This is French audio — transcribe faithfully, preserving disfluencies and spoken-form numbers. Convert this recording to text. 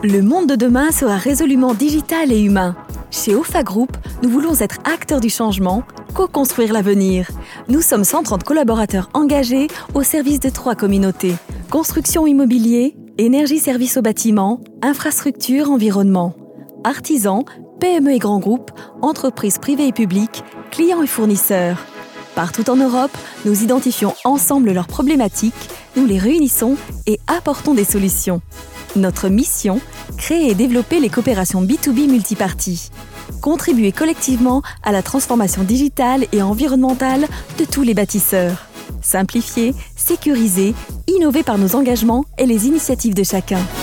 Le monde de demain sera résolument digital et humain. Chez OFA Group, nous voulons être acteurs du changement, co-construire l'avenir. Nous sommes cent trente collaborateurs engagés au service de trois communautés. Construction immobilier, énergie service au bâtiment, infrastructure, environnement. Artisans, P M E et grands groupes, entreprises privées et publiques, clients et fournisseurs. Partout en Europe, nous identifions ensemble leurs problématiques, nous les réunissons et apportons des solutions. Notre mission, créer et développer les coopérations B deux B multiparties. Contribuer collectivement à la transformation digitale et environnementale de tous les bâtisseurs. Simplifier, sécuriser, innover par nos engagements et les initiatives de chacun.